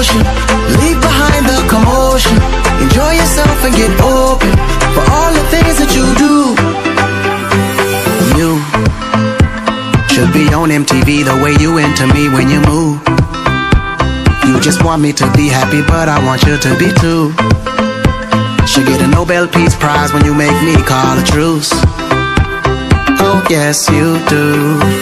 motion. Leave behind the commotion. Enjoy yourself and get open for all the things that you do. You should be on MTV the way you into me when you move. You just want me to be happy, but I want you to be too. Should get a Nobel Peace Prize when you make me call a truce. Oh yes you do.